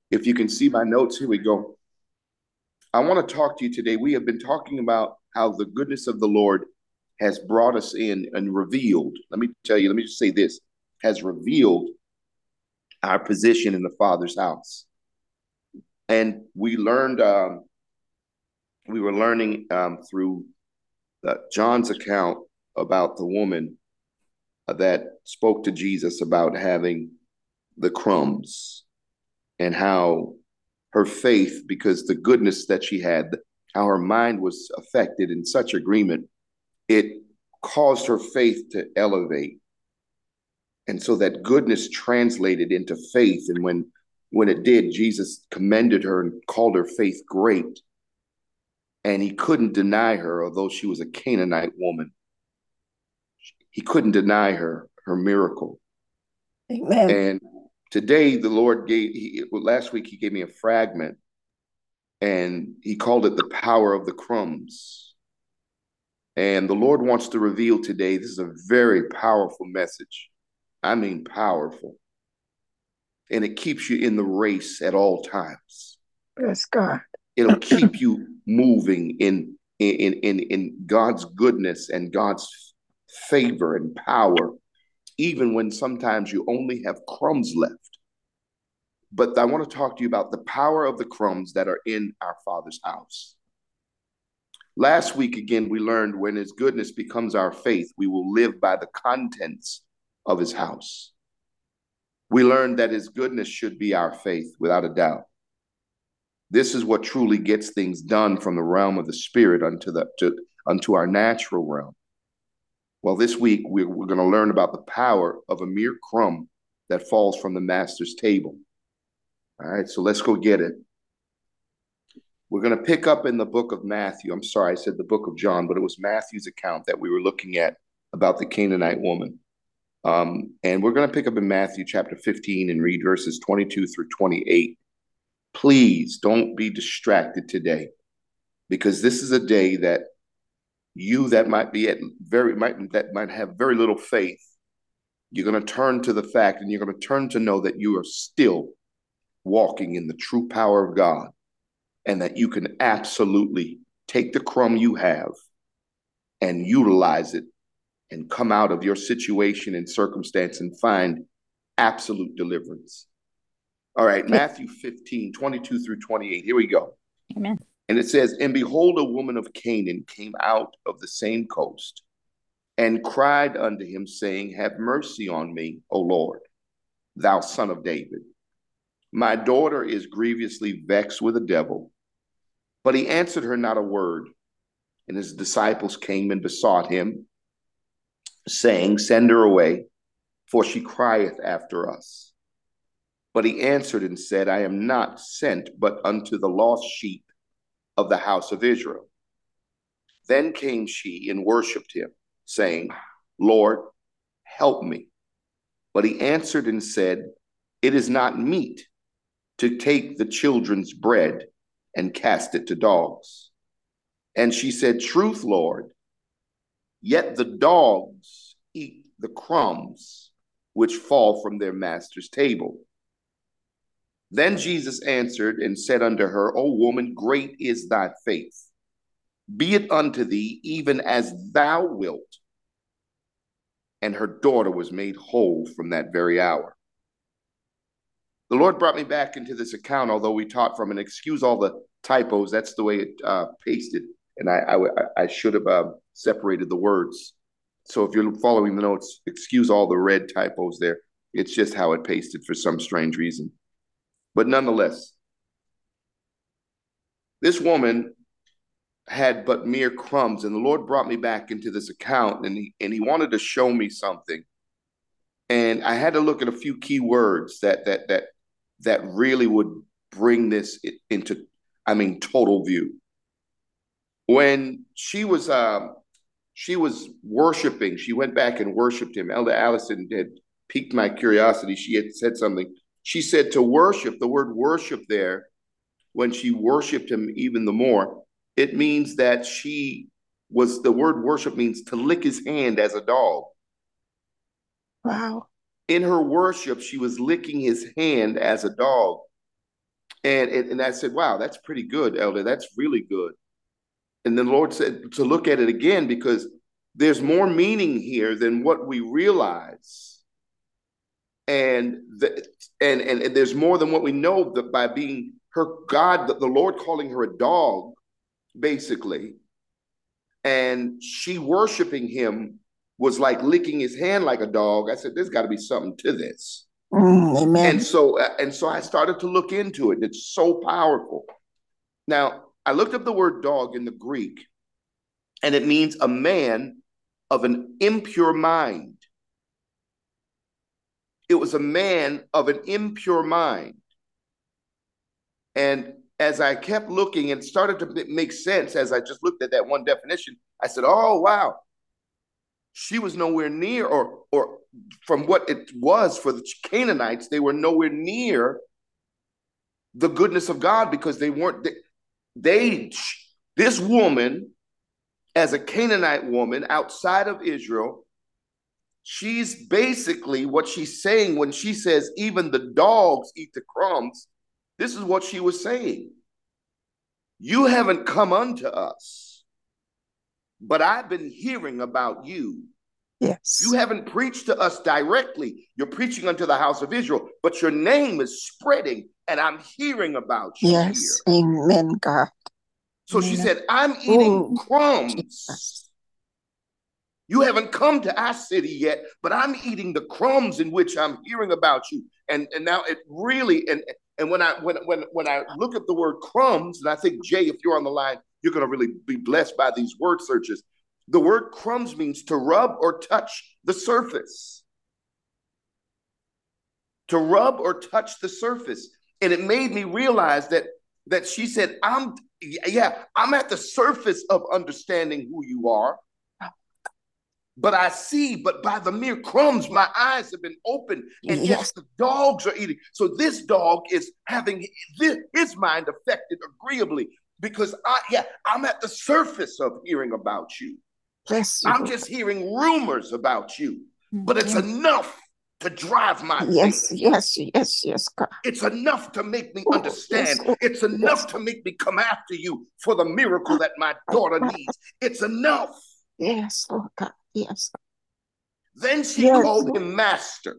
If you can see my notes, here we go. I want to talk to you today. We have been talking about how the goodness of the Lord has brought us in and revealed. Let me tell you, let me just say this has revealed our position in the Father's house. And we were learning through John's account about the woman that spoke to Jesus about having the crumbs and how her faith, because the goodness that she had, how her mind was affected in such agreement, it caused her faith to elevate. And so that goodness translated into faith. And when it did, Jesus commended her and called her faith great. And he couldn't deny her, although she was a Canaanite woman. He couldn't deny her miracle. Amen. And today, the Lord last week, he gave me a fragment and he called it the power of the crumbs. And the Lord wants to reveal today, this is a very powerful message. I mean, powerful. And it keeps you in the race at all times. Bless God. It'll keep you moving in God's goodness and God's favor and power, even when sometimes you only have crumbs left. But I want to talk to you about the power of the crumbs that are in our Father's house. Last week, again, we learned when his goodness becomes our faith, we will live by the contents of his house. We learned that his goodness should be our faith, without a doubt. This is what truly gets things done from the realm of the spirit unto our natural realm. Well, this week, we're going to learn about the power of a mere crumb that falls from the master's table. All right, so let's go get it. We're going to pick up in the book of Matthew. I'm sorry, I said the book of John, but it was Matthew's account that we were looking at about the Canaanite woman. And we're going to pick up in Matthew chapter 15 and read verses 22 through 28. Please don't be distracted today, because this is a day that you that might be at that might have very little faith, you're going to turn to the fact and you're going to turn to know that you are still walking in the true power of God, and that you can absolutely take the crumb you have and utilize it and come out of your situation and circumstance and find absolute deliverance. All right, Matthew 15, 22 through 28. Here we go. Amen. And it says, And behold, a woman of Canaan came out of the same coast and cried unto him, saying, Have mercy on me, O Lord, thou son of David. My daughter is grievously vexed with a devil. But he answered her not a word. And his disciples came and besought him, saying, Send her away, for she crieth after us. But he answered and said, I am not sent but unto the lost sheep of the house of Israel. Then came she and worshipped him, saying, Lord, help me. But he answered and said, It is not meet to take the children's bread and cast it to dogs. And she said, Truth, Lord, yet the dogs eat the crumbs which fall from their master's table. Then Jesus answered and said unto her, O woman, great is thy faith. Be it unto thee even as thou wilt. And her daughter was made whole from that very hour. The Lord brought me back into this account, although we taught from, and excuse all the typos, that's the way it pasted. And I should have separated the words. So if you're following the notes, excuse all the red typos there. It's just how it pasted for some strange reason. But nonetheless, this woman had but mere crumbs, and the Lord brought me back into this account, and he wanted to show me something. And I had to look at a few key words that really would bring this into, I mean, total view. When she was worshiping, she went back and worshiped him. Elder Allison had piqued my curiosity. She had said something. She said to worship, the word worship there, when she worshiped him even the more, it means that the word worship means to lick his hand as a dog. Wow. In her worship, she was licking his hand as a dog. And I said, wow, that's pretty good, Elder. That's really good. And then the Lord said to look at it again because there's more meaning here than what we realize. And there's more than what we know that by being her God, the Lord calling her a dog, basically, and she worshiping him was like licking his hand like a dog. I said, there's got to be something to this. Amen. And so I started to look into it. It's so powerful. Now, I looked up the word dog in the Greek, and it means a man of an impure mind. It was a man of an impure mind. And as I kept looking, it started to make sense as I just looked at that one definition. I said, oh, wow. She was nowhere near, or from what it was for the Canaanites, they were nowhere near the goodness of God because they weren't, this woman, as a Canaanite woman outside of Israel, she's basically what she's saying when she says, even the dogs eat the crumbs. This is what she was saying. You haven't come unto us, but I've been hearing about you. Yes. You haven't preached to us directly. You're preaching unto the house of Israel, but your name is spreading, and I'm hearing about you Yes. here. Amen, God. So she said, I'm eating crumbs. Jesus. You haven't come to our city yet, but I'm eating the crumbs in which I'm hearing about you. And now it really, and when I look at the word crumbs, and I think, Jay, if you're on the line, you're going to really be blessed by these word searches. The word crumbs means to rub or touch the surface. To rub or touch the surface. And it made me realize that she said, I'm at the surface of understanding who you are. But I see, but by the mere crumbs, my eyes have been opened. And yes, the dogs are eating. So this dog is having his mind affected agreeably because I'm at the surface of hearing about you. Bless you. I'm just hearing rumors about you, but it's enough to drive my faith. Yes, God. It's enough to make me understand. It's enough to make me come after you for the miracle that my daughter needs. It's enough. Yes, Lord God. Yes. Then she called him master.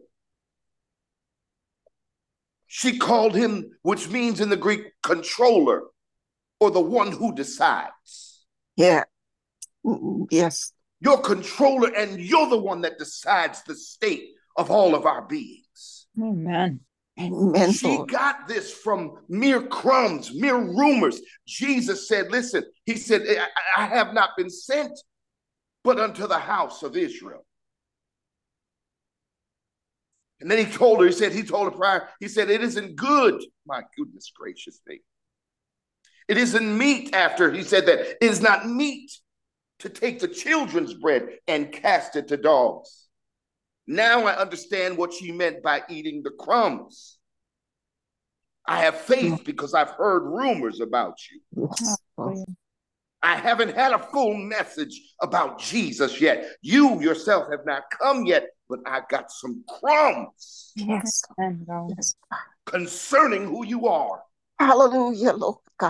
She called him, which means in the Greek, controller, or the one who decides. Yeah. Yes. You're controller, and you're the one that decides the state of all of our beings. Amen. Amen. She got this from mere crumbs, mere rumors. Jesus said, listen, he said, I have not been sent but unto the house of Israel. And then he told her, he told her prior, he said, it isn't good. My goodness gracious me. It isn't meat after he said that. It is not meat to take the children's bread and cast it to dogs. Now I understand what she meant by eating the crumbs. I have faith because I've heard rumors about you. I haven't had a full message about Jesus yet. You yourself have not come yet, but I got some crumbs concerning who you are. Hallelujah, Lord God.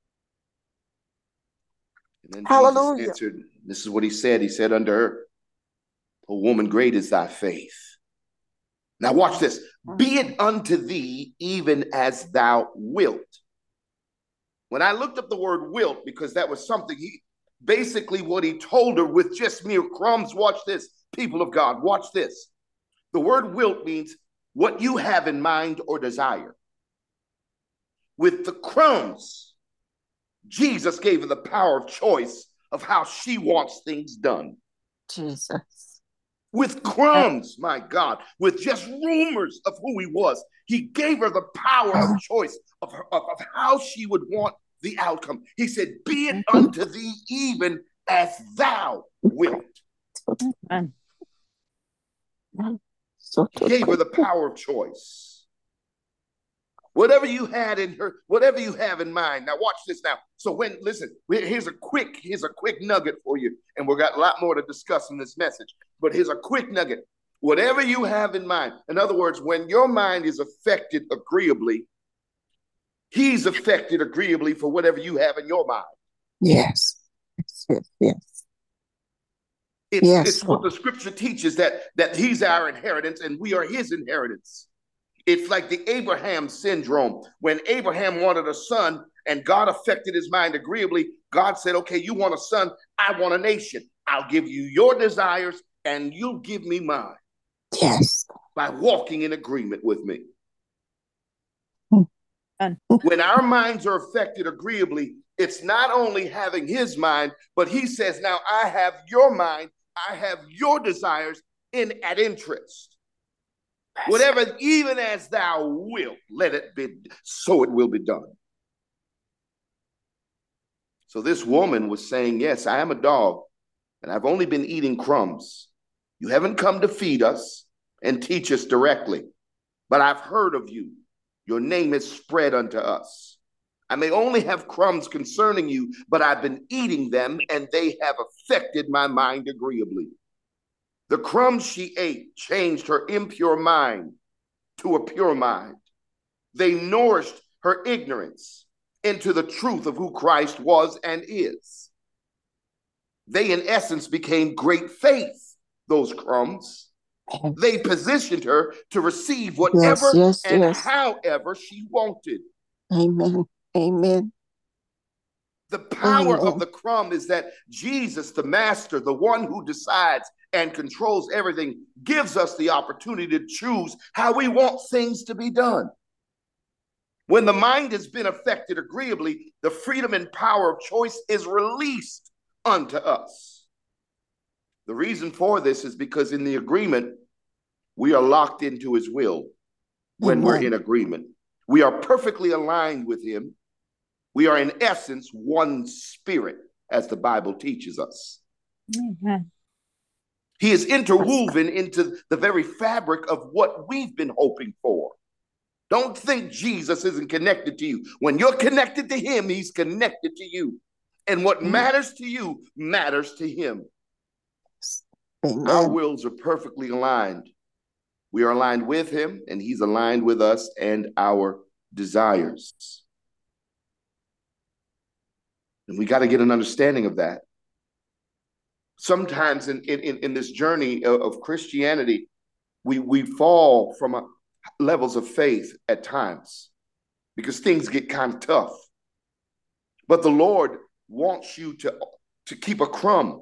And then Jesus answered, this is what he said. He said unto her, O woman, great is thy faith. Now watch this. Be it unto thee even as thou wilt. When I looked up the word wilt, because that was something basically what he told her with just mere crumbs. Watch this, people of God, watch this. The word wilt means what you have in mind or desire. With the crumbs, Jesus gave her the power of choice of how she wants things done. Jesus. With crumbs, my God, with just rumors of who he was, he gave her the power of choice of how she would want the outcome. He said, be it unto thee even as thou wilt. He gave her the power of choice. Whatever you had in her, whatever you have in mind. Now watch this now. So listen, here's a quick nugget for you. And we've got a lot more to discuss in this message. But here's a quick nugget. Whatever you have in mind. In other words, when your mind is affected agreeably, He's affected agreeably for whatever you have in your mind. Yes. Yes, yes, yes. It's Yes, what the Lord. scripture teaches, that he's our inheritance and we are his inheritance. It's like the Abraham syndrome. When Abraham wanted a son and God affected his mind agreeably, God said, okay, you want a son, I want a nation. I'll give you your desires and you'll give me mine Yes. by walking in agreement with me. Amen. When our minds are affected agreeably, it's not only having his mind, but he says, now I have your mind, I have your desires at interest. Whatever, even as thou wilt, let it be, so it will be done. So this woman was saying, yes, I am a dog, and I've only been eating crumbs. You haven't come to feed us and teach us directly, but I've heard of you. Your name is spread unto us. I may only have crumbs concerning you, but I've been eating them, and they have affected my mind agreeably. The crumbs she ate changed her impure mind to a pure mind. They nourished her ignorance into the truth of who Christ was and is. They, in essence, became great faith, those crumbs. They positioned her to receive whatever and however she wanted. Amen. Amen. The power of the crumb is that Jesus, the master, the one who decides and controls everything, gives us the opportunity to choose how we want things to be done. When the mind has been affected agreeably, the freedom and power of choice is released unto us. The reason for this is because in the agreement, we are locked into his will when we're in agreement. We are perfectly aligned with him. We are in essence one spirit, as the Bible teaches us. Amen. He is interwoven into the very fabric of what we've been hoping for. Don't think Jesus isn't connected to you. When you're connected to him, he's connected to you. And what matters to you matters to him. Amen. Our wills are perfectly aligned. We are aligned with him, and he's aligned with us and our desires. And we got to get an understanding of that. Sometimes in this journey of Christianity, we fall from levels of faith at times because things get kind of tough. But the Lord wants you to keep a crumb,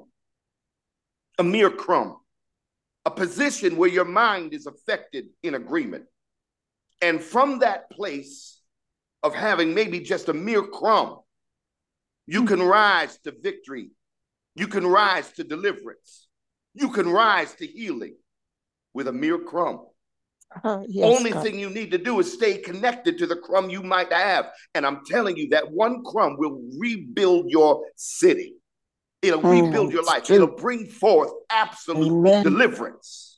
a mere crumb, a position where your mind is affected in agreement. And from that place of having maybe just a mere crumb, you can rise to victory. You can rise to deliverance. You can rise to healing with a mere crumb. Only thing you need to do is stay connected to the crumb you might have. And I'm telling you that one crumb will rebuild your city. It'll rebuild your life. It'll bring forth absolute deliverance.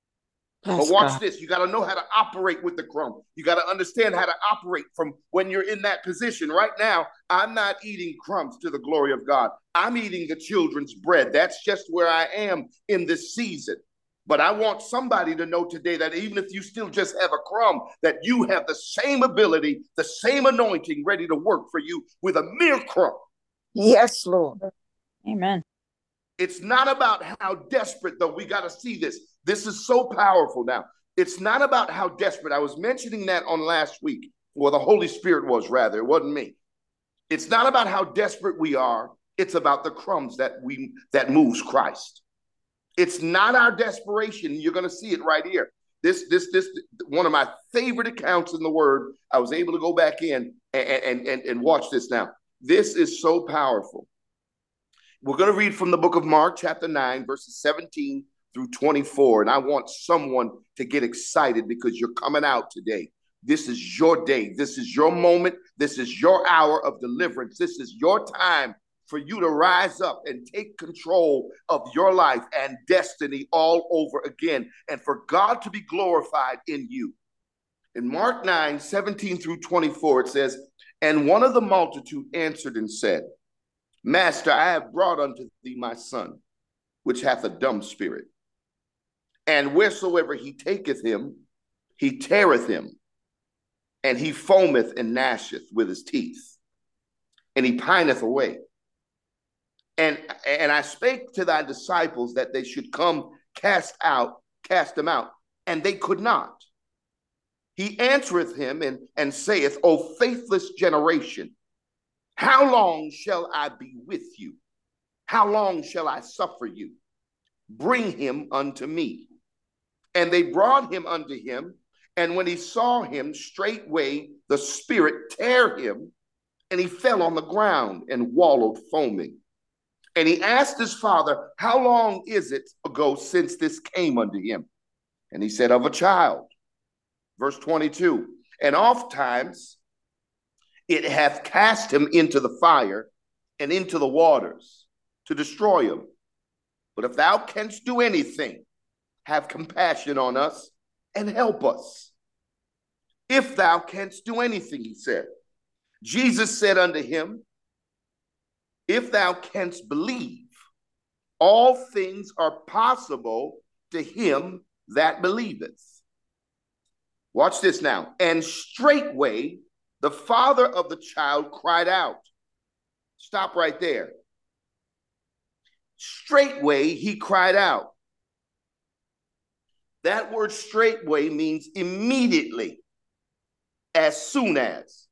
But watch this. You got to know how to operate with the crumb. You got to understand how to operate from when you're in that position. Right now, I'm not eating crumbs to the glory of God. I'm eating the children's bread. That's just where I am in this season. But I want somebody to know today that even if you still just have a crumb, that you have the same ability, the same anointing ready to work for you with a mere crumb. Yes, Lord. Amen. It's not about how desperate, though. We got to see this. This is so powerful now. It's not about how desperate. I was mentioning that on last week. Well, the Holy Spirit was, rather. It wasn't me. It's not about how desperate we are. It's about the crumbs that moves Christ. It's not our desperation. You're going to see it right here. This one of my favorite accounts in the Word. I was able to go back in and watch this now. This is so powerful. We're going to read from the book of Mark, chapter 9, verses 17 through 24. And I want someone to get excited because you're coming out today. This is your day. This is your moment. This is your hour of deliverance. This is your time for you to rise up and take control of your life and destiny all over again, and for God to be glorified in you. In Mark 9, 17 through 24, it says, "And one of the multitude answered and said, Master, I have brought unto thee my son, which hath a dumb spirit. And wheresoever he taketh him, he teareth him. and he foameth and gnasheth with his teeth, and he pineth away. And I spake to thy disciples that they should come cast them out, and they could not. He answereth him and saith, O faithless generation, how long shall I be with you? How long shall I suffer you? Bring him unto me. And they brought him unto him, and when he saw him, straightway the spirit tear him, and he fell on the ground and wallowed foaming. And he asked his father, how long is it ago since this came unto him? And he said, of a child. Verse 22, and ofttimes it hath cast him into the fire and into the waters to destroy him. But if thou canst do anything, have compassion on us and help us. If thou canst do anything, he said. Jesus said unto him, if thou canst believe, all things are possible to him that believeth. Watch this now. And straightway the father of the child cried out. Stop right there. Straightway he cried out. That word straightway means immediately, as soon as.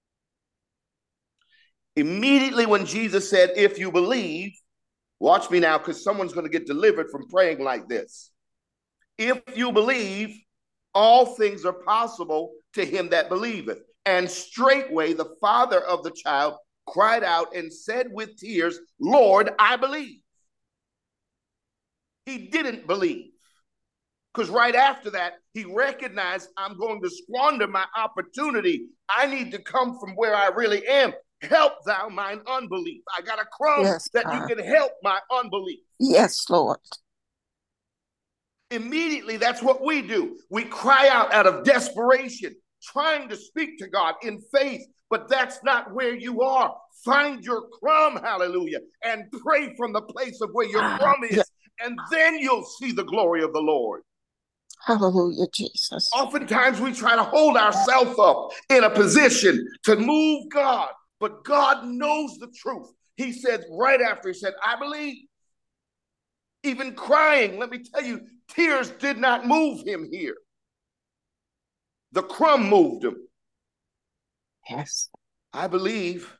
Immediately when Jesus said, if you believe, watch me now, because someone's going to get delivered from praying like this. If you believe, all things are possible to him that believeth. And straightway the father of the child cried out and said with tears, Lord, I believe. He didn't believe. Because right after that, he recognized, I'm going to squander my opportunity. I need to come from where I really am. Help thou mine unbelief. I got a crumb that you can help my unbelief. Yes, Lord. Immediately, that's what we do. We cry out of desperation, trying to speak to God in faith, but that's not where you are. Find your crumb, hallelujah, and pray from the place of where your crumb is, and then you'll see the glory of the Lord. Hallelujah, Jesus. Oftentimes we try to hold ourselves up in a position to move God, but God knows the truth. He said right after, he said, I believe. Even crying, let me tell you, tears did not move him here. The crumb moved him. Yes. I believe,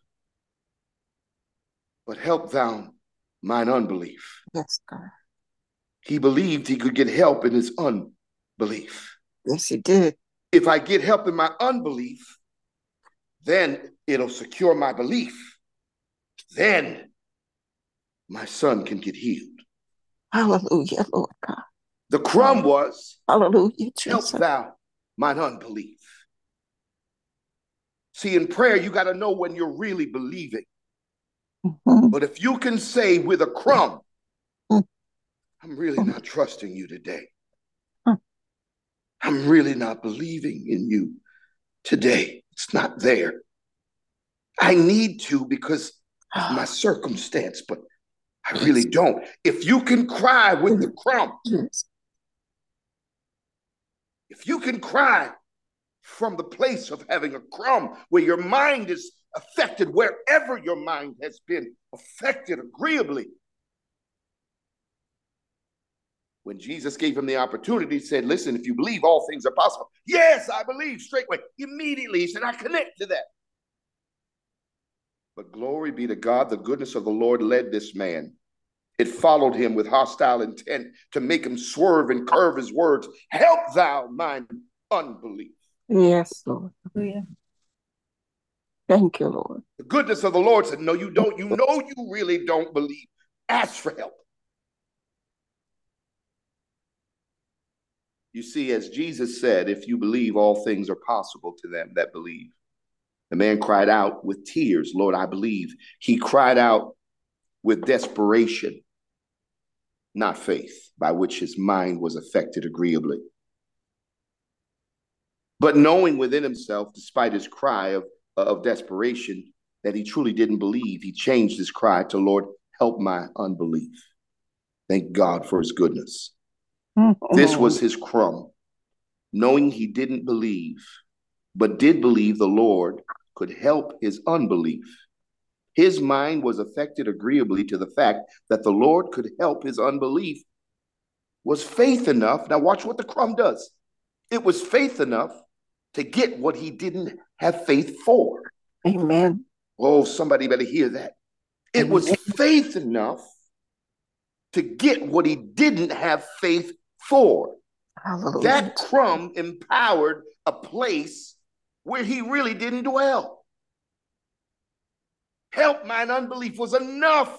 but help thou mine unbelief. Yes, God. He believed he could get help in his unbelief. Yes, he did. If I get help in my unbelief, then it'll secure my belief. Then my son can get healed. Hallelujah, Lord God. The crumb was, hallelujah, help Jesus. thou mine unbelief. See, in prayer, you got to know when you're really believing. Mhm. But if you can say with a crumb, Mhm. I'm really not trusting you today. Mhm. I'm really not believing in you today. It's not there. I need to because of my circumstance, but I really don't. If you can cry with the crumb, Yes. if you can cry from the place of having a crumb where your mind is affected, wherever your mind has been affected agreeably. When Jesus gave him the opportunity, he said, listen, if you believe, all things are possible. Yes, I believe straightway. Immediately, he said, I connect to that. But glory be to God, the goodness of the Lord led this man. It followed him with hostile intent to make him swerve and curve his words. Help thou mine unbelief. Yes, Lord. Hallelujah. Thank you, Lord. The goodness of the Lord said, no, you don't. You know you really don't believe. Ask for help. You see, as Jesus said, if you believe, all things are possible to them that believe. The man cried out with tears, Lord, I believe. He cried out with desperation, not faith, by which his mind was affected agreeably. But knowing within himself, despite his cry of desperation, that he truly didn't believe, he changed his cry to, Lord, help my unbelief. Thank God for his goodness. This was his crumb. Knowing he didn't believe, but did believe the Lord could help his unbelief. His mind was affected agreeably to the fact that the Lord could help his unbelief, was faith enough. Now, watch what the crumb does. It was faith enough to get what he didn't have faith for. Amen. Oh, somebody better hear that. It was Amen. faith enough to get what he didn't have faith for. Hallelujah. That crumb empowered a place where he really didn't dwell. Help mine unbelief was enough.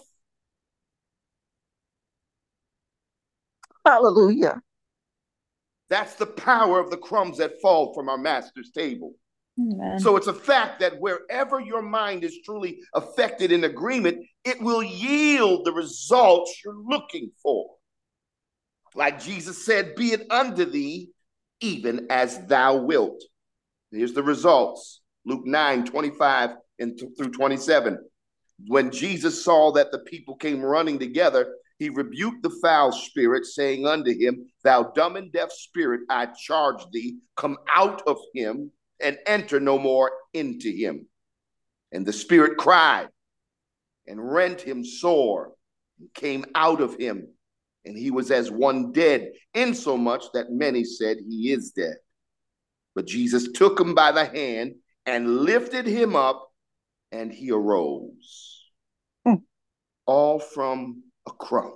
Hallelujah. That's the power of the crumbs that fall from our master's table. Amen. So it's a fact that wherever your mind is truly affected in agreement, it will yield the results you're looking for. Like Jesus said, be it unto thee, even as thou wilt. Here's the results. Luke 9:25 through 27. When Jesus saw that the people came running together, he rebuked the foul spirit, saying unto him, thou dumb and deaf spirit, I charge thee, come out of him and enter no more into him. And the spirit cried and rent him sore and came out of him. And he was as one dead, insomuch that many said he is dead. But Jesus took him by the hand and lifted him up, and he arose. All from a crumb.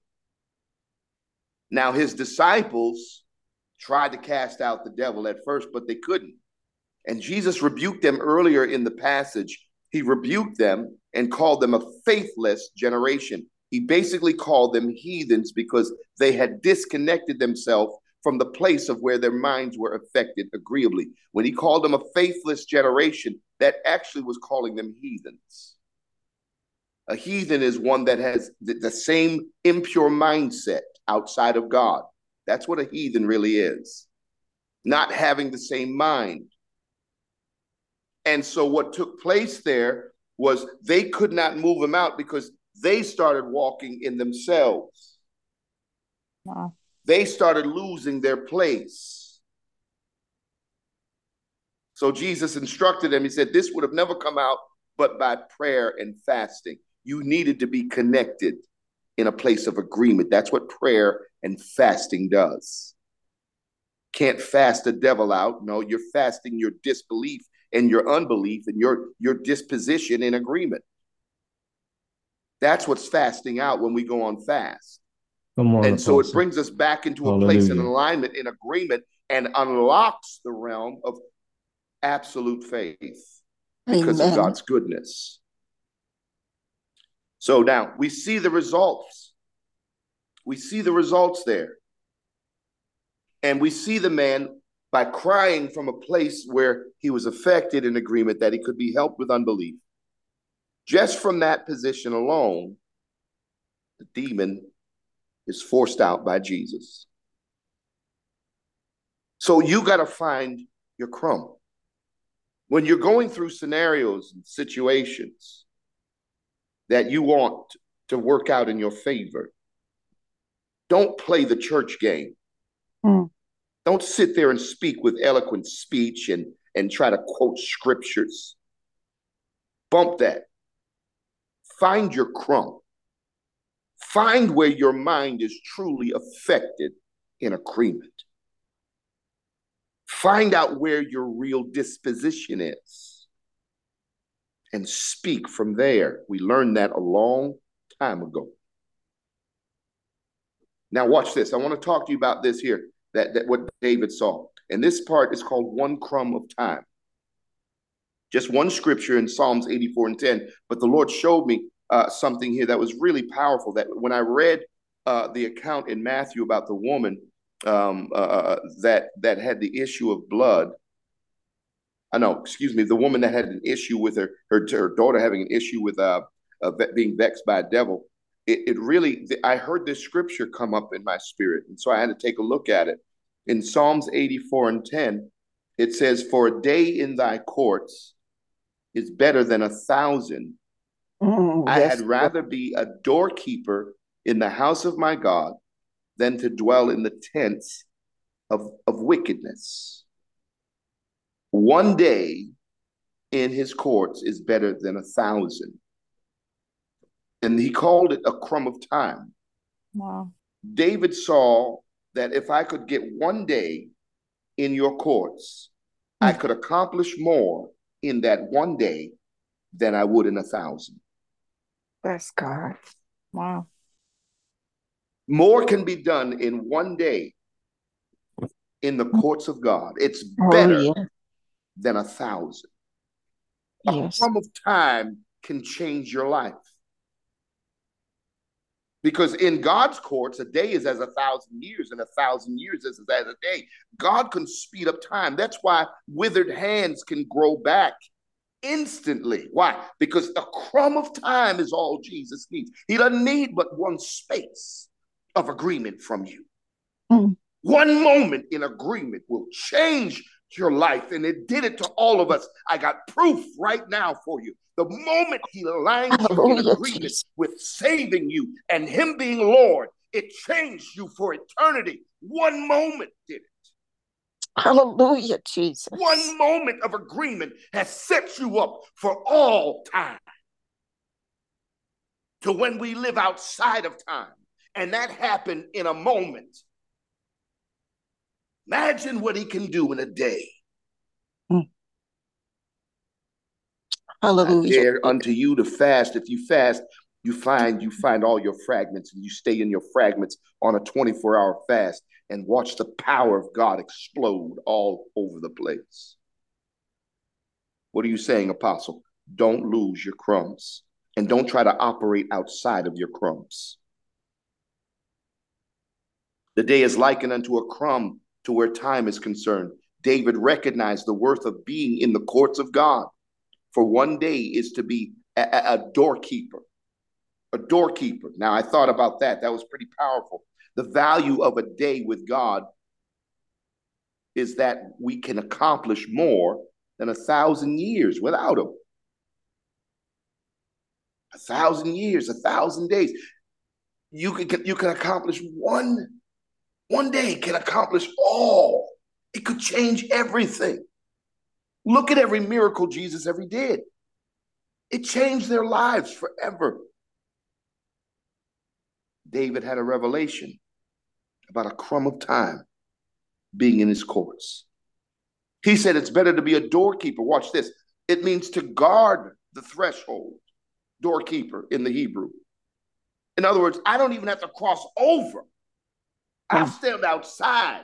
Now his disciples tried to cast out the devil at first, but they couldn't. And Jesus rebuked them earlier in the passage. He rebuked them and called them a faithless generation. He basically called them heathens because they had disconnected themselves from the place of where their minds were affected agreeably. When he called them a faithless generation, that actually was calling them heathens. A heathen is one that has the same impure mindset outside of God. That's what a heathen really is. Not having the same mind. And so what took place there was they could not move him out because they started walking in themselves. Wow. They started losing their place. So Jesus instructed them. He said, this would have never come out but by prayer and fasting. You needed to be connected in a place of agreement. That's what prayer and fasting does. Can't fast the devil out. No, you're fasting your disbelief and your unbelief and your disposition in agreement. That's what's fasting out when we go on fast. Come on, And so it Apostle. brings us back into a place in Hallelujah. alignment, in agreement, and unlocks the realm of absolute faith because of Amen. God's goodness. So now we see the results. We see the results there. And we see the man by crying from a place where he was affected in agreement that he could be helped with unbelief. Just from that position alone, the demon is forced out by Jesus. So you got to find your crumb. When you're going through scenarios and situations that you want to work out in your favor, don't play the church game. Don't sit there and speak with eloquent speech and try to quote scriptures. Bump that. Find your crumb. Find where your mind is truly affected in agreement. Find out where your real disposition is and speak from there. We learned that a long time ago. Now watch this. I want to talk to you about this here, that what David saw. And this part is called one crumb of time. Just one scripture in Psalms 84:10. But the Lord showed me something here that was really powerful. That when I read the account in Matthew about the woman that had the issue of blood. The woman that had an issue with her daughter having an issue with being vexed by a devil. It really, I heard this scripture come up in my spirit, and so I had to take a look at it. In Psalms 84:10, it says, "For a day in thy courts is better than 1,000. I Yes. had rather be a doorkeeper in the house of my God than to dwell in the tents of wickedness." One day in his courts is better than 1,000. And he called it a crumb of time. Wow. David saw that if I could get one day in your courts, I could accomplish more in that one day than I would in 1,000. Bless God. Wow. More can be done in one day in the courts of God. It's Oh, better yeah. than 1,000. A Yes. crumb of time can change your life. Because in God's courts, a day is as 1,000 years, and 1,000 years is as a day. God can speed up time. That's why withered hands can grow back instantly. Why? Because a crumb of time is all Jesus needs. He doesn't need but one space of agreement from you. Mm. One moment in agreement will change your life, and it did it to all of us. I got proof right now for you. The moment he aligns you in Hallelujah, agreement Jesus. with saving you and him being Lord, it changed you for eternity. One moment did it. Hallelujah, Jesus. One moment of agreement has set you up for all time. To when we live outside of time, and that happened in a moment. Imagine what he can do in a day. I Hallelujah. dare unto you to fast. If you fast, you find all your fragments, and you stay in your fragments on a 24-hour fast and watch the power of God explode all over the place. What are you saying, Apostle? Don't lose your crumbs, and don't try to operate outside of your crumbs. The day is likened unto a crumb to where time is concerned. David recognized the worth of being in the courts of God. For one day is to be a doorkeeper. A doorkeeper. Now, I thought about that. That was pretty powerful. The value of a day with God is that we can accomplish more than 1,000 years without him. 1,000 years, 1,000 days. You can accomplish one day can accomplish all. It could change everything. Look at every miracle Jesus ever did. It changed their lives forever. David had a revelation about a crumb of time being in his courts. He said it's better to be a doorkeeper. Watch this. It means to guard the threshold. Doorkeeper in the Hebrew. In other words, I don't even have to cross over. I'll stand outside.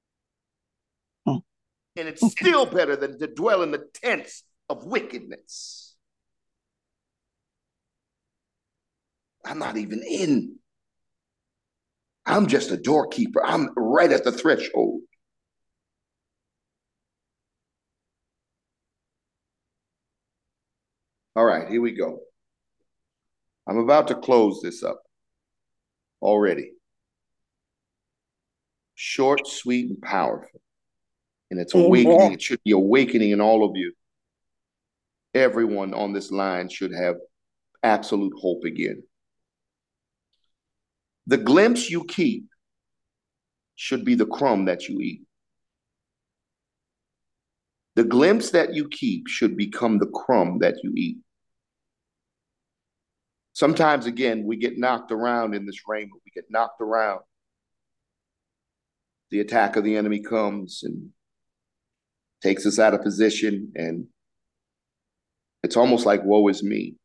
And it's still better than to dwell in the tents of wickedness. I'm not even in. I'm just a doorkeeper. I'm right at the threshold. All right, here we go. I'm about to close this up already. Short, sweet, and powerful. And it's awakening. Amen. It should be awakening in all of you. Everyone on this line should have absolute hope again. The glimpse you keep should be the crumb that you eat. The glimpse that you keep should become the crumb that you eat. Sometimes, again, we get knocked around in this rain, but we get knocked around. The attack of the enemy comes and takes us out of position, and it's almost like, woe is me.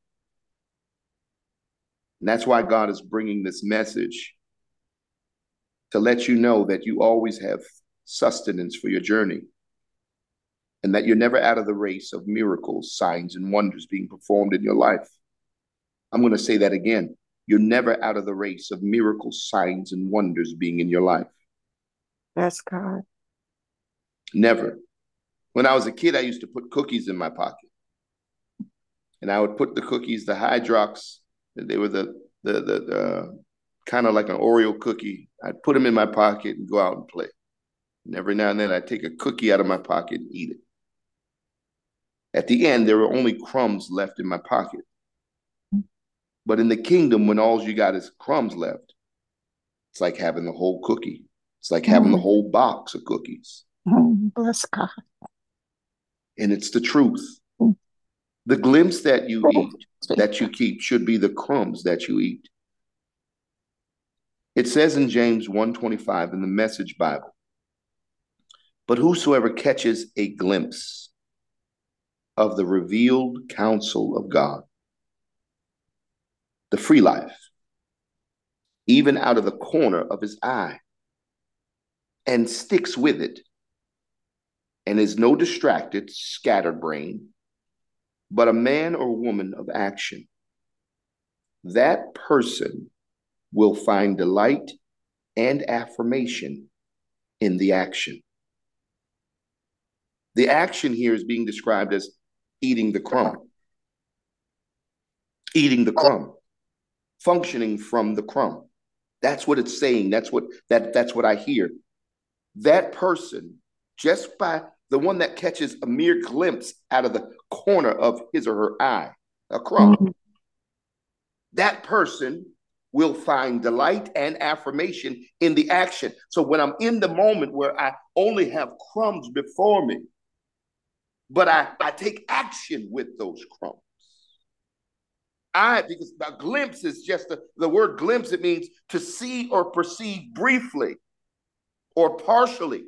And that's why God is bringing this message to let you know that you always have sustenance for your journey, and that you're never out of the race of miracles, signs, and wonders being performed in your life. I'm going to say that again. You're never out of the race of miracles, signs, and wonders being in your life. That's God. Never. When I was a kid, I used to put cookies in my pocket. And I would put the cookies, the Hydrox, they were the kind of like an Oreo cookie. I'd put them in my pocket and go out and play. And every now and then I'd take a cookie out of my pocket and eat it. At the end, there were only crumbs left in my pocket. But in the kingdom, when all you got is crumbs left, it's like having the whole cookie. It's like having the whole box of cookies. Bless God. And it's the truth. The glimpse that you eat, that you keep, should be the crumbs that you eat. It says in James 1:25 in the Message Bible, but whosoever catches a glimpse of the revealed counsel of God, the free life, even out of the corner of his eye, and sticks with it, and is no distracted, scattered brain, but a man or woman of action, that person will find delight and affirmation in the action. The action here is being described as eating the crumb. Eating the crumb. Functioning from the crumb. That's what it's saying. That's what I hear. That person, just by the one that catches a mere glimpse out of the corner of his or her eye, a crumb, that person will find delight and affirmation in the action. So when I'm in the moment where I only have crumbs before me, but I take action with those crumbs. Because a glimpse is just the word glimpse, it means to see or perceive briefly or partially.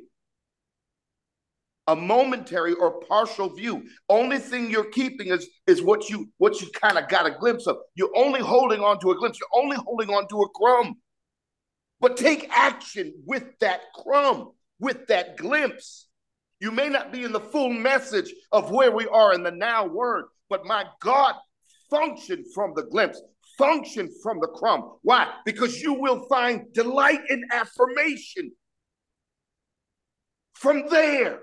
A momentary or partial view. Only thing you're keeping is what you kind of got a glimpse of. You're only holding on to a glimpse. You're only holding on to a crumb. But take action with that crumb, with that glimpse. You may not be in the full message of where we are in the now word, but my God, function from the glimpse, function from the crumb. Why? Because you will find delight and affirmation from there.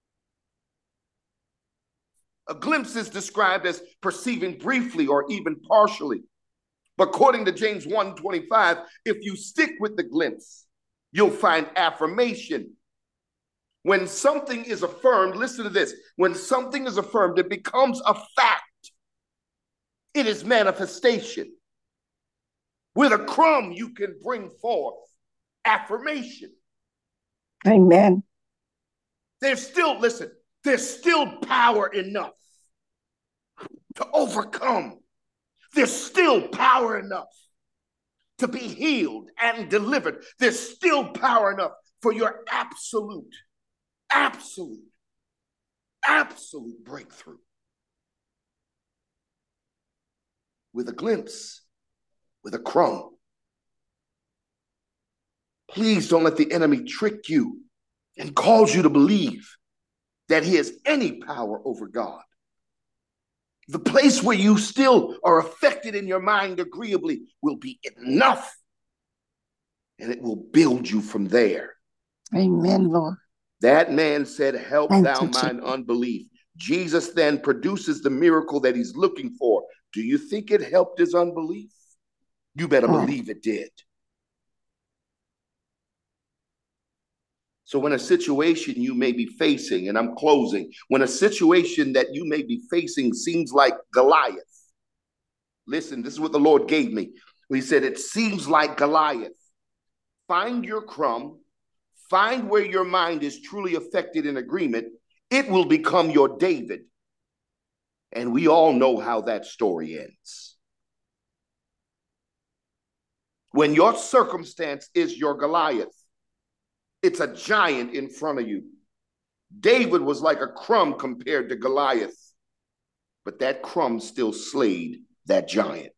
A glimpse is described as perceiving briefly or even partially. But according to James 1:25, if you stick with the glimpse, you'll find affirmation. When something is affirmed, listen to this. When something is affirmed, it becomes a fact. It is manifestation. With a crumb, you can bring forth affirmation. Amen. There's still power enough to overcome. There's still power enough to be healed and delivered. There's still power enough for your absolute breakthrough. With a glimpse, with a crumb. Please don't let the enemy trick you and cause you to believe that he has any power over God. The place where you still are affected in your mind agreeably will be enough, and it will build you from there. Amen, Lord. That man said, help Thank thou you, mine unbelief. Jesus then produces the miracle that he's looking for. Do you think it helped his unbelief? You better believe it did. So when a situation you may be facing, and I'm closing, when a situation that you may be facing seems like Goliath, listen, this is what the Lord gave me. He said, it seems like Goliath. Find your crumb, find where your mind is truly affected in agreement. It will become your David. And we all know how that story ends. When your circumstance is your Goliath, it's a giant in front of you. David was like a crumb compared to Goliath, but that crumb still slayed that giant.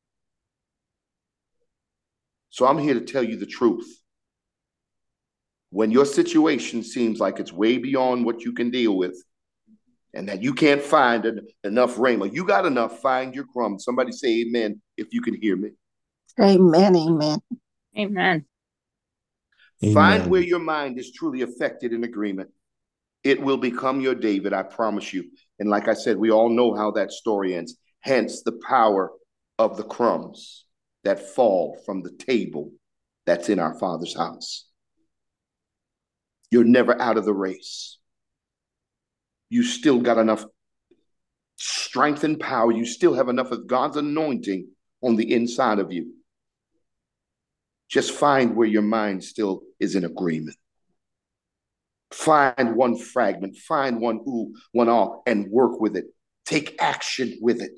So I'm here to tell you the truth. When your situation seems like it's way beyond what you can deal with, and that you can't find enough rhema, you got enough, find your crumb. Somebody say amen if you can hear me. Amen, amen. Amen. Find where your mind is truly affected in agreement. It will become your David, I promise you. And like I said, we all know how that story ends. Hence the power of the crumbs that fall from the table that's in our Father's house. You're never out of the race. You still got enough strength and power. You still have enough of God's anointing on the inside of you. Just find where your mind still is in agreement. Find one fragment, find one ooh, one all, and work with it. Take action with it.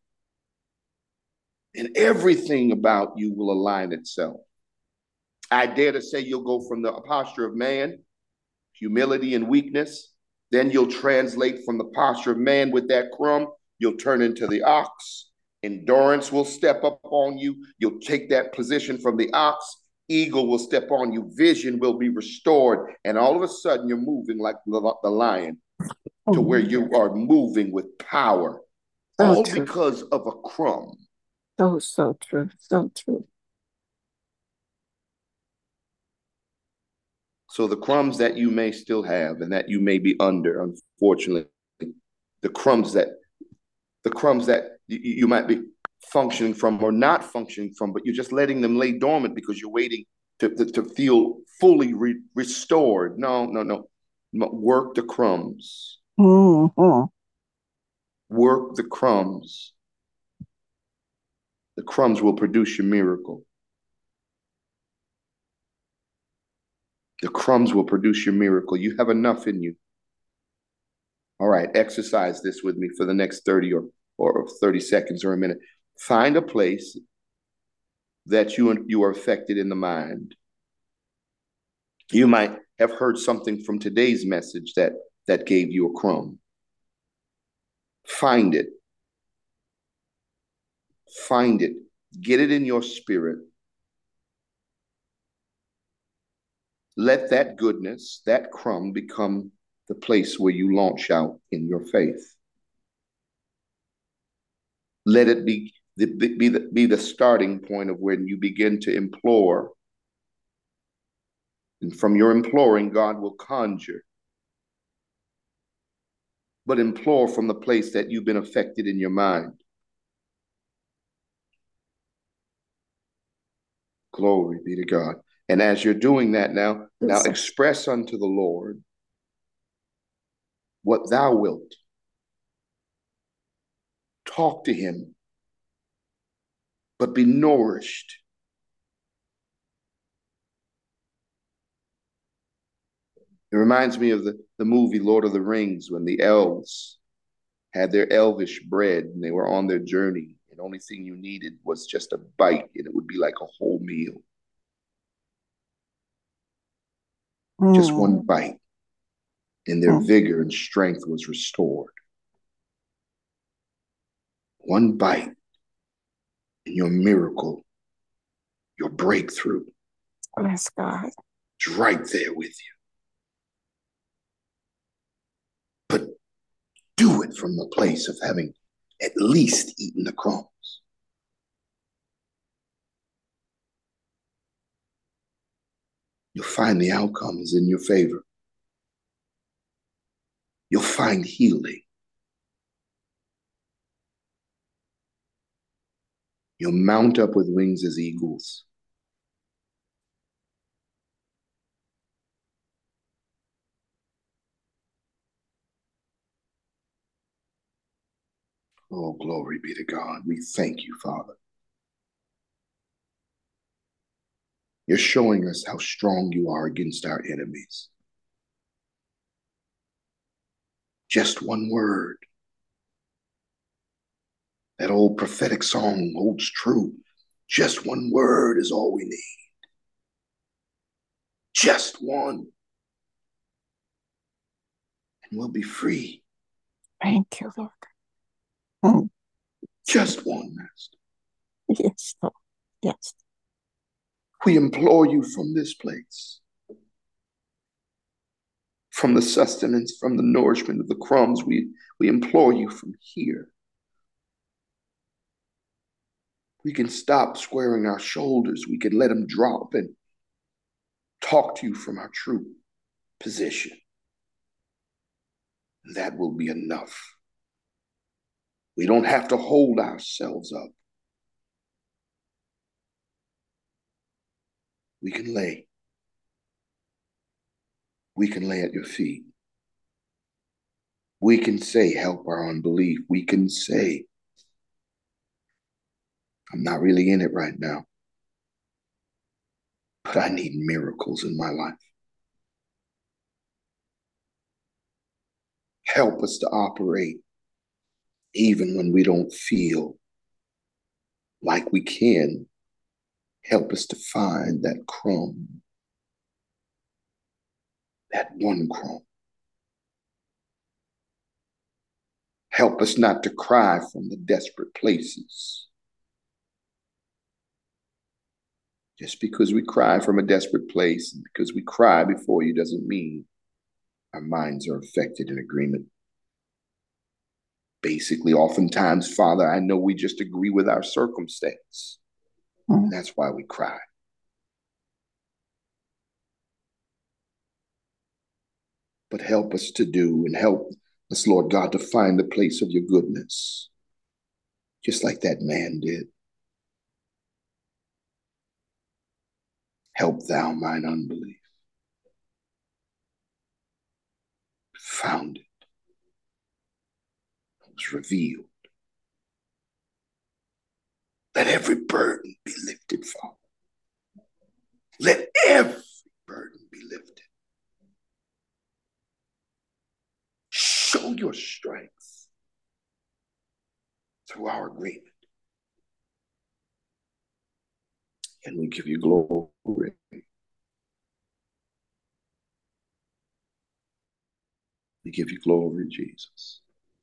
And everything about you will align itself. I dare to say you'll go from the posture of man, humility and weakness. Then you'll translate from the posture of man with that crumb. You'll turn into the ox. Endurance will step up on you. You'll take that position from the ox. Eagle will step on you. Vision will be restored. And all of a sudden, you're moving like the lion to where you are moving with power. So All true. because of a crumb. So true. So true. So the crumbs that you may still have and that you may be under, unfortunately, the crumbs that you might be functioning from or not functioning from, but you're just letting them lay dormant because you're waiting to feel fully restored. No. Work the crumbs. Mm-hmm. Work the crumbs. The crumbs will produce your miracle. The crumbs will produce your miracle. You have enough in you. All right, exercise this with me for the next 30 or 30 seconds or a minute. Find a place that you are affected in the mind. You might have heard something from today's message that gave you a crumb. Find it. Find it. Get it in your spirit. Let that goodness, that crumb, become the place where you launch out in your faith. Let it be the starting point of when you begin to implore. And from your imploring, God will conjure. But implore from the place that you've been affected in your mind. Glory be to God. And as you're doing that now express unto the Lord what thou wilt. Talk to him, but be nourished. It reminds me of the movie Lord of the Rings when the elves had their elvish bread and they were on their journey. And the only thing you needed was just a bite and it would be like a whole meal. Just one bite. And their vigor and strength was restored. One bite and your miracle, your breakthrough. Bless God. It's right there with you. But do it from the place of having at least eaten the crumbs. You'll find the outcome is in your favor. You'll find healing. You'll mount up with wings as eagles. Oh, glory be to God. We thank you, Father. You're showing us how strong you are against our enemies. Just one word. That old prophetic song holds true. Just one word is all we need. Just one. And we'll be free. Thank you, Lord. Just one, Master. Yes, Lord. Yes. We implore you from this place, from the sustenance, from the nourishment of the crumbs. We implore you from here. We can stop squaring our shoulders. We can let them drop and talk to you from our true position. That will be enough. We don't have to hold ourselves up. We can lay. We can lay at your feet. We can say, help our unbelief. We can say, I'm not really in it right now, but I need miracles in my life. Help us to operate even when we don't feel like we can. Help us to find that crumb, that one crumb. Help us not to cry from the desperate places. Just because we cry from a desperate place and because we cry before you doesn't mean our minds are affected in agreement. Basically, oftentimes, Father, I know we just agree with our circumstance. And that's why we cry. But help us to do and help us, Lord God, to find the place of your goodness, just like that man did. Help thou mine unbelief. Found it. It was revealed. Let every burden be lifted, Father. Let every burden be lifted. Show your strength through our agreement. And we give you glory. We give you glory, Jesus.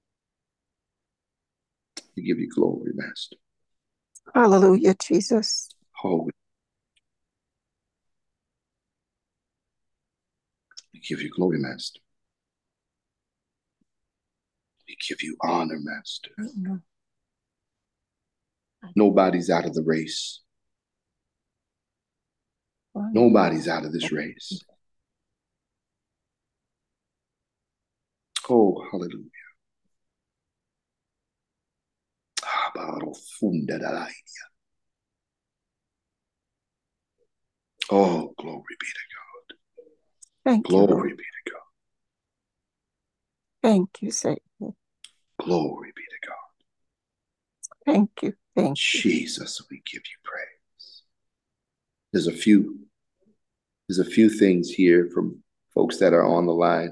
We give you glory, Master. Hallelujah, Jesus. Holy. We give you glory, Master. We give you honor, Master. Nobody's out of the race. Nobody's out of this race. Oh, hallelujah. Oh, glory be to God. Thank you, Glory Lord. be to God. Thank you, Savior. Glory be to God. Thank you. Thank you. Jesus, we give you praise. There's a few things here from folks that are on the line.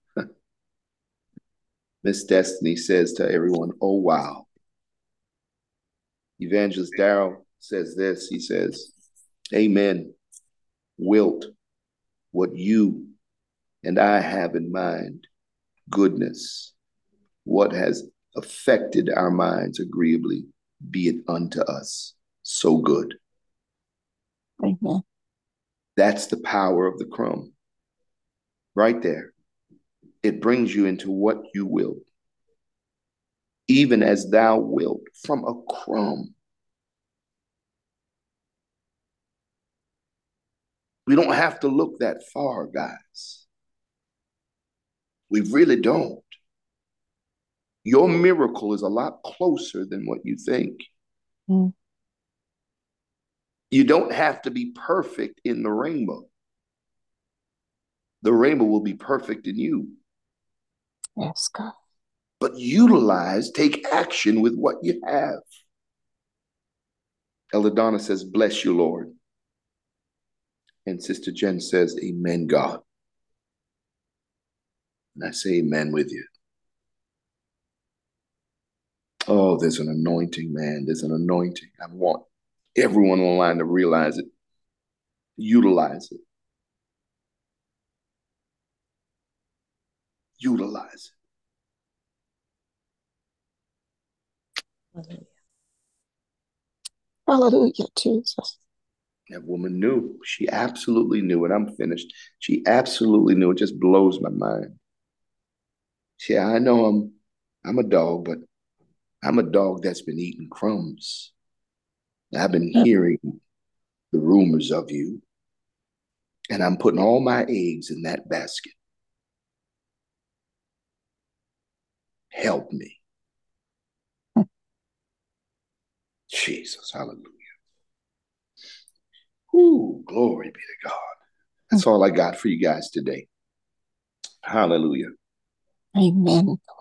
Miss Destiny says to everyone, oh, wow. Evangelist Darrell says this. He says, amen. Wilt, what you and I have in mind, goodness, what has affected our minds agreeably, be it unto us so good. Amen. That's the power of the crumb. Right there. It brings you into what you will. Even as thou wilt, from a crumb. We don't have to look that far, guys. We really don't. Your miracle is a lot closer than what you think. Mm. You don't have to be perfect in the rainbow. The rainbow will be perfect in you. Yes, God. But utilize, take action with what you have. Elder Donna says, bless you, Lord. And Sister Jen says, amen, God. And I say amen with you. Oh, there's an anointing, man. There's an anointing. I want everyone online to realize it. Utilize it. Utilize Hallelujah. Hallelujah, Jesus. That woman knew. She absolutely knew it. I'm finished. She absolutely knew. It just blows my mind. Yeah, I know I'm a dog, but I'm a dog that's been eating crumbs. I've been hearing the rumors of you, and I'm putting all my eggs in that basket. Help me. Jesus, hallelujah. Ooh, glory be to God. That's all I got for you guys today. Hallelujah. Amen.